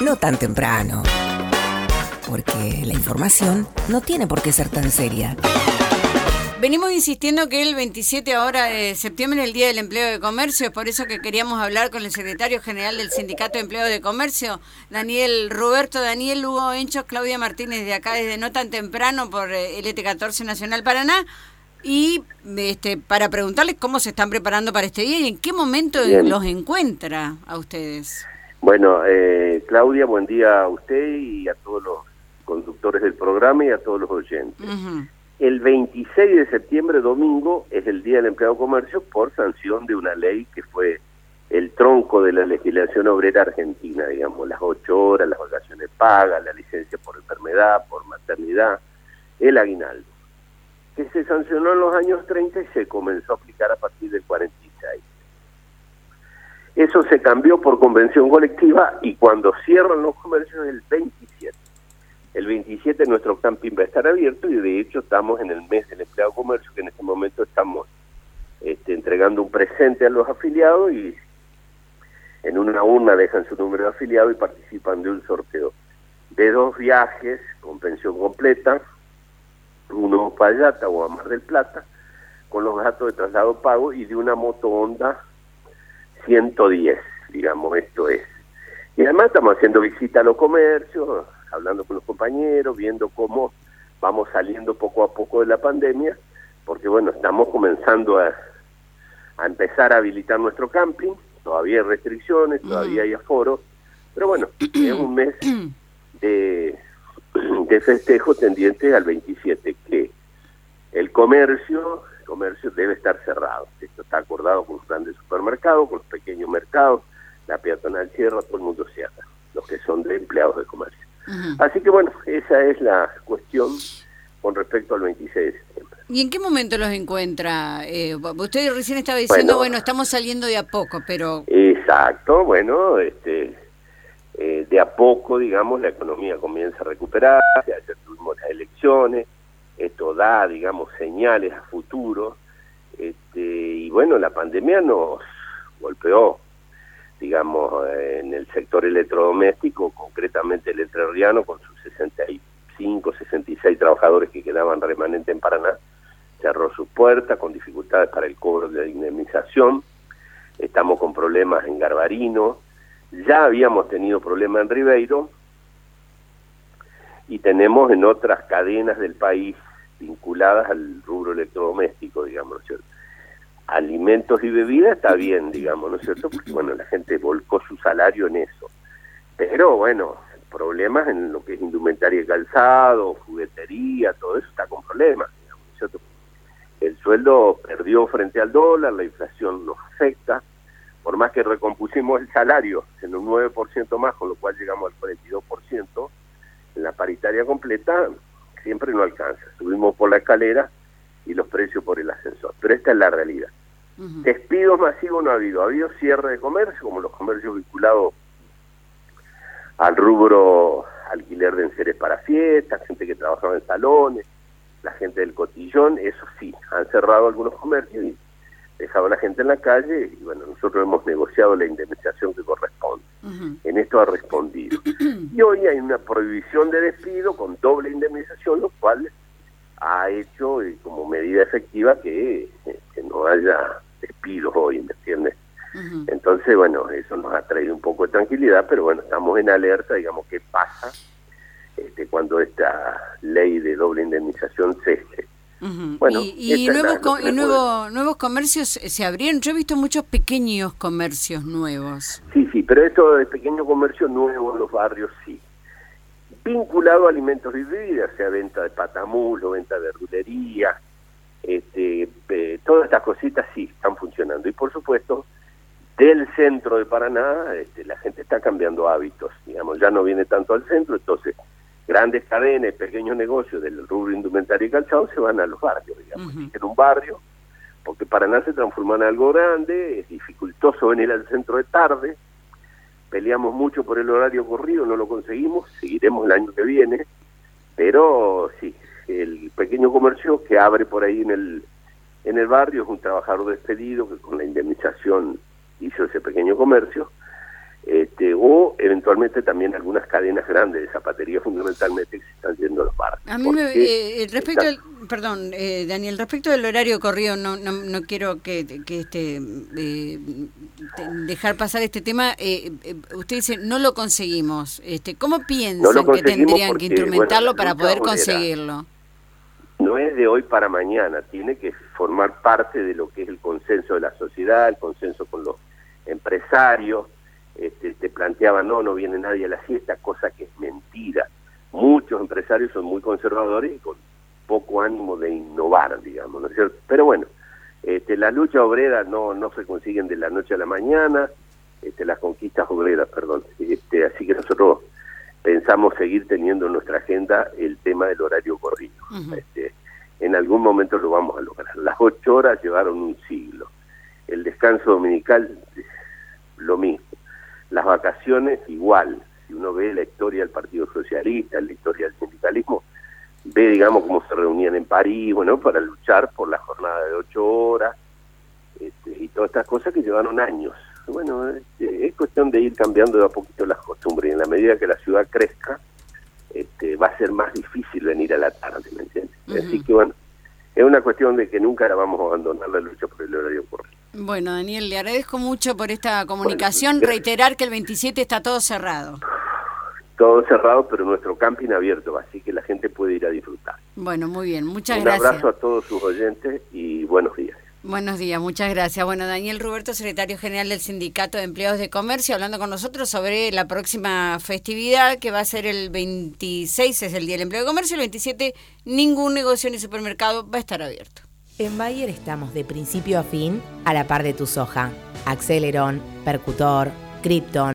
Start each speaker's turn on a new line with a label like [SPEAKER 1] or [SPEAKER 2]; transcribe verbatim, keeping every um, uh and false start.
[SPEAKER 1] no tan temprano. Porque la información no tiene por qué ser tan seria.
[SPEAKER 2] Venimos insistiendo que el veintisiete ahora de septiembre es el Día del Empleo de Comercio, es por eso que queríamos hablar con el secretario general del Sindicato de Empleo de Comercio, Daniel Roberto, Daniel Hugo Enchos, Claudia Martínez, de acá desde No Tan Temprano por L T catorce Nacional Paraná, y este para preguntarles cómo se están preparando para este día y en qué momento Bien. los encuentra a ustedes.
[SPEAKER 3] Bueno, eh, Claudia, buen día a usted y a todos los conductores del programa y a todos los oyentes. Uh-huh. El veintiséis de septiembre, domingo, es el Día del Empleado de Comercio por sanción de una ley que fue el tronco de la legislación obrera argentina, digamos, las ocho horas, las vacaciones pagas, la licencia por enfermedad, por maternidad, el aguinaldo, que se sancionó en los años treinta y se comenzó a aplicar a partir del cuarenta y seis. Eso se cambió por convención colectiva y cuando cierran los comercios el veintisiete. El veintisiete nuestro camping va a estar abierto y de hecho estamos en el mes del empleado de comercio, que en este momento estamos este, entregando un presente a los afiliados y en una urna dejan su número de afiliado y participan de un sorteo de dos viajes con pensión completa, uno a Payata o a Mar del Plata, con los gastos de traslado pago y de una moto Honda ciento diez, digamos, esto es. Y además estamos haciendo visita a los comercios, hablando con los compañeros, viendo cómo vamos saliendo poco a poco de la pandemia, porque bueno, estamos comenzando a, a empezar a habilitar nuestro camping, todavía hay restricciones, todavía hay aforo, pero bueno, es un mes de, de festejo tendiente al veintisiete, que el comercio, el comercio debe estar cerrado. Esto está acordado con los grandes supermercados, con los pequeños mercados, la peatonal cierra, todo el mundo cierra, los que son de empleados de comercio. Uh-huh. Así que bueno, esa es la cuestión con respecto al veintiséis de septiembre.
[SPEAKER 2] ¿Y en qué momento los encuentra? Eh, usted recién estaba diciendo, bueno, bueno, estamos saliendo de a poco, pero...
[SPEAKER 3] Exacto, bueno, este, eh, de a poco, digamos, la economía comienza a recuperarse, ayer tuvimos las elecciones, esto da, digamos, señales a futuro, este, y bueno, la pandemia nos golpeó, digamos, en el sector electrodoméstico, concretamente el entrerriano, con sus sesenta y cinco, sesenta y seis trabajadores que quedaban remanentes en Paraná, cerró sus puertas con dificultades para el cobro de la indemnización. Estamos con problemas en Garbarino, ya habíamos tenido problemas en Ribeiro, y tenemos en otras cadenas del país vinculadas al rubro electrodoméstico, digamos, ¿no es cierto? Alimentos y bebidas está bien, digamos, ¿no es cierto? Porque, bueno, la gente volcó su salario en eso. Pero, bueno, problemas en lo que es indumentaria y calzado, juguetería, todo eso está con problemas, digamos, ¿no es cierto? El sueldo perdió frente al dólar, la inflación nos afecta, por más que recompusimos el salario en un nueve por ciento más, con lo cual llegamos al cuarenta y dos por ciento, en la paritaria completa siempre no alcanza. Subimos por la escalera y los precios por el ascensor. Pero esta es la realidad. Uh-huh. Despidos masivos no ha habido. Ha habido cierre de comercio, como los comercios vinculados al rubro alquiler de enseres para fiestas, gente que trabajaba en salones, la gente del cotillón, eso sí, han cerrado algunos comercios y dejado a la gente en la calle y bueno, nosotros hemos negociado la indemnización que corresponde. Uh-huh. En esto ha respondido. Y hoy hay una prohibición de despido con doble indemnización, lo cual ha hecho eh, como medida efectiva que, eh, que no haya despidos hoy, ¿me entiendes? Uh-huh. Entonces, bueno, eso nos ha traído un poco de tranquilidad, pero bueno, estamos en alerta, digamos, qué pasa este, cuando esta ley de doble indemnización cese.
[SPEAKER 2] Uh-huh. Bueno, y, y nuevos, co- y nuevo, nuevos comercios se abrieron. Yo he visto muchos pequeños comercios nuevos.
[SPEAKER 3] Sí, sí, pero esto de pequeño comercio nuevo en los barrios, sí. Vinculado a alimentos y bebidas, sea venta de patamulo, venta de verdulería, este, eh, todas estas cositas sí están funcionando. Y por supuesto, del centro de Paraná, este, la gente está cambiando hábitos, digamos, ya no viene tanto al centro, entonces grandes cadenas, pequeños negocios del rubro indumentario y calzado se van a los barrios, digamos, uh-huh. en un barrio, porque Paraná se transforma en algo grande, es dificultoso venir al centro de tarde, peleamos mucho por el horario corrido, no lo conseguimos, seguiremos el año que viene, pero sí, el pequeño comercio que abre por ahí en el en el barrio es un trabajador despedido que con la indemnización hizo ese pequeño comercio, este o eventualmente también algunas cadenas grandes de zapatería, fundamentalmente, que se están yendo a los barrios.
[SPEAKER 2] A mí me, eh, respecto al, perdón, eh, Daniel, respecto del horario corrido, no no, no quiero que, que este eh, dejar pasar este tema. Eh, eh, usted dice, no lo conseguimos. Este, ¿Cómo piensan
[SPEAKER 3] no
[SPEAKER 2] que tendrían
[SPEAKER 3] porque,
[SPEAKER 2] que instrumentarlo
[SPEAKER 3] bueno,
[SPEAKER 2] para poder
[SPEAKER 3] obrera
[SPEAKER 2] conseguirlo?
[SPEAKER 3] No es de hoy para mañana, tiene que formar parte de lo que es el consenso de la sociedad, el consenso con los empresarios. Este, te planteaban, no, no viene nadie a la fiesta, cosa que es mentira. Muchos empresarios son muy conservadores y con poco ánimo de innovar, digamos, ¿no es cierto? Pero bueno, este, las luchas obreras no no se consiguen de la noche a la mañana, este, las conquistas obreras, perdón. Este, así que nosotros pensamos seguir teniendo en nuestra agenda el tema del horario corrido. Uh-huh. Este, en algún momento lo vamos a lograr. Las ocho horas llevaron un siglo. El descanso dominical, lo mismo. Las vacaciones, igual. Si uno ve la historia del Partido Socialista, la historia del sindicalismo, ve, digamos, cómo se reunían en París, bueno, para luchar por la jornada de ocho horas, este, y todas estas cosas que llevaron años. Bueno, este, es cuestión de ir cambiando de a poquito las costumbres, y en la medida que la ciudad crezca, este, va a ser más difícil venir a la tarde, ¿me entiendes? Uh-huh. Así que, bueno, es una cuestión de que nunca la vamos a abandonar la lucha por el horario corrido.
[SPEAKER 2] Bueno, Daniel, le agradezco mucho por esta comunicación.
[SPEAKER 3] Bueno,
[SPEAKER 2] reiterar que el veintisiete está todo cerrado.
[SPEAKER 3] Todo cerrado, pero nuestro camping abierto, así que la gente puede ir a disfrutar.
[SPEAKER 2] Bueno, muy bien, muchas
[SPEAKER 3] Un
[SPEAKER 2] gracias.
[SPEAKER 3] Un abrazo a todos sus oyentes y buenos días.
[SPEAKER 2] Buenos días, muchas gracias. Bueno, Daniel Ruberto, secretario general del Sindicato de Empleados de Comercio, hablando con nosotros sobre la próxima festividad, que va a ser el veintiséis, es el Día del Empleo de Comercio, el veintisiete ningún negocio ni supermercado va a estar abierto.
[SPEAKER 1] En Bayer estamos de principio a fin a la par de tu soja. Aceleron, Percutor, Krypton.